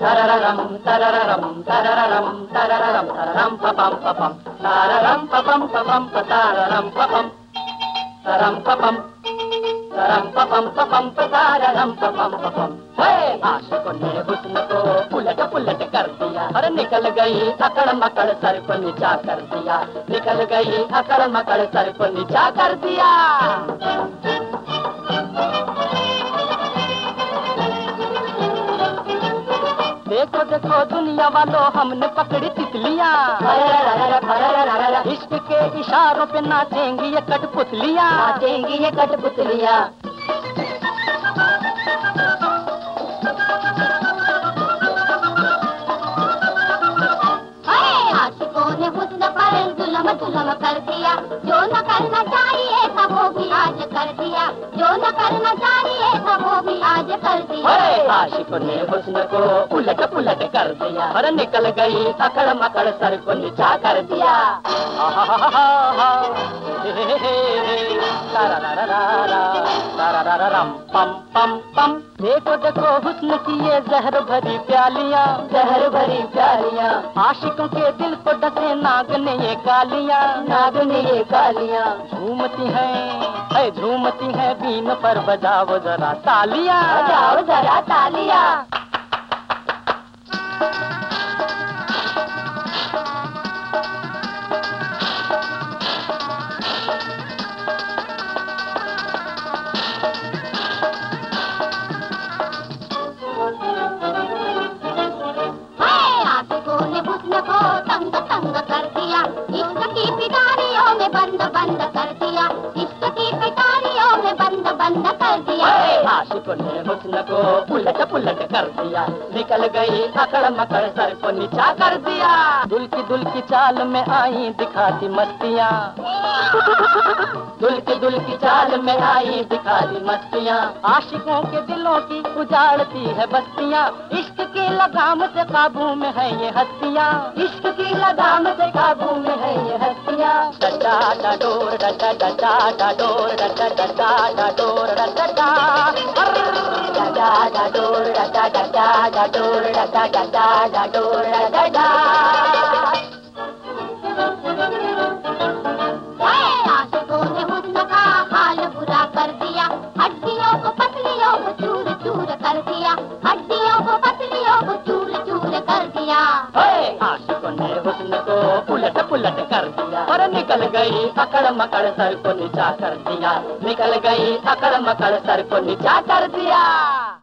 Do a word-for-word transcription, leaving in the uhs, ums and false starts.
Tararam, tararam, tararam, tararam, tararam, papam, papam, tararam, papam, papam, tararam, papam, taram, papam, taram, papam, papam, tararam, papam, papam. हे आशिकों ने हुस्न को उलट पुलट कर दिया, अरे निकल गई अकड़ मकड़ सर को नीचा कर दिया, निकल गई अकड़ मकड़ सर को नीचा कर दिया। देखो देखो दुनिया वालों हमने पकड़ी तितलियां, इश्क के इशारों पे नाचेंगी ये कठपुतलियां, नाचेंगी ये कठपुतलियां। आशिकों ने हुस्न पर जुल्म जुल्म कर दिया, जो न करना चाहिए था वो भी आज कर दिया, जो न करना चाहिए था वो भी आज कर दिया। आशिकों ने हुस्न को उलट पुलट कर दिया, और निकल गई अकड़ मकड़ सर को नीचा कर दिया। पम पम पम देखो देखो हुस्न की ये जहर भरी प्यालियां, जहर भरी प्यालियां। आशिकों के दिल को डसे नाग ने ये कालियां, नाग ने ये कालियां। झूमती हैं है झूमती हैं बीन पर बजाओ जरा तालियां, बजाओ जरा तालियां। तंग तंग कर दिया, इश्क की पिटारियों में बंद बंद कर दिया, इश्क की पिटारियों में बंद बंद कर दिया। आशिकों ने हुस्न को उलट पुलट कर दिया, निकल गई अकड़ मकड़ सर को नीचा कर दिया। दुल्की दुल्की चाल में आई दिखाती मस्तियाँ, दुल्की दुल्की चाल में आई दिखाती मस्तियाँ। आशिकों के दिलों की उजाड़ती है बस्तियाँ, इश्क की लगाम से काबू में है ये हस्तियाँ, इश्क की लगाम से काबू में है ये हस्तियाँ। डडा डडोर डडा डडा डडोर डडा डडा डडोर डडा डडा डडोर डडा डडा डडोर डडा डडा डडोर डडा। आशिकों ने हुस्न का हाल बुरा कर दिया, हड्डियों को पतलियों को चूर चूर कर दिया, हड्डियों को पतलियों को चूर चूर कर दिया। आशिकों ने हुस्न को उलट पुलट कर दिया, और निकल गई अकड़ मकड़ सर को नीचा कर दिया, निकल गई अकड़ मकड़ सर को नीचा कर दिया।